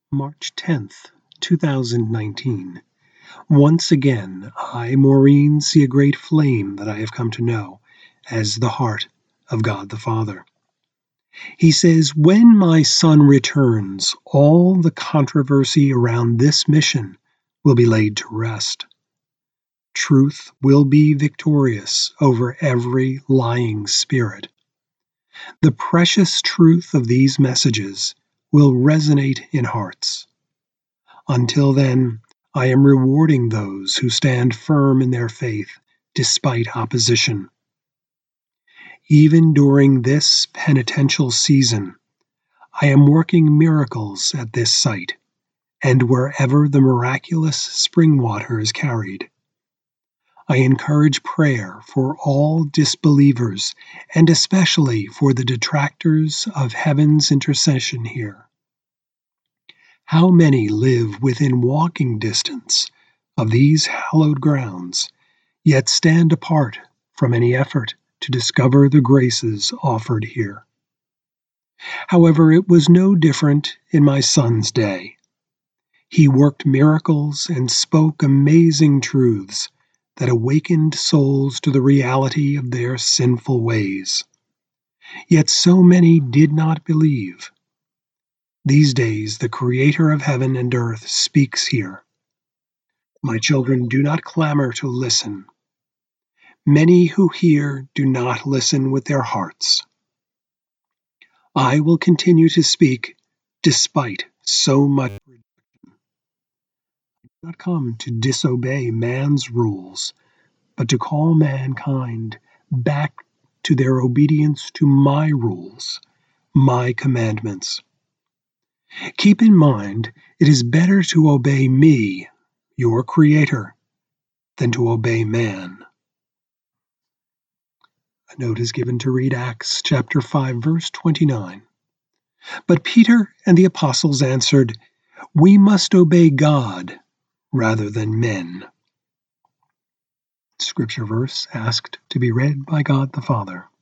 March 10th, 2019. Once again, I, Maureen, see a great flame that I have come to know as the heart of God the Father. He says, when my Son returns, all the controversy around this mission will be laid to rest. Truth will be victorious over every lying spirit. The precious truth of these messages will resonate in hearts. Until then, I am rewarding those who stand firm in their faith despite opposition. Even during this penitential season, I am working miracles at this site and wherever the miraculous spring water is carried. I encourage prayer for all disbelievers and especially for the detractors of heaven's intercession here. How many live within walking distance of these hallowed grounds, yet stand apart from any effort to discover the graces offered here? However, it was no different in my Son's day. He worked miracles and spoke amazing truths that awakened souls to the reality of their sinful ways. Yet so many did not believe. These days, the Creator of heaven and earth speaks here. My children, do not clamor to listen. Many who hear do not listen with their hearts. I will continue to speak despite so much rejection. I did not come to disobey man's rules, but to call mankind back to their obedience to my rules, my commandments. Keep in mind, it is better to obey me, your Creator, than to obey man. A note is given to read Acts chapter 5, verse 29. But Peter and the apostles answered, "We must obey God rather than men." Scripture verse asked to be read by God the Father.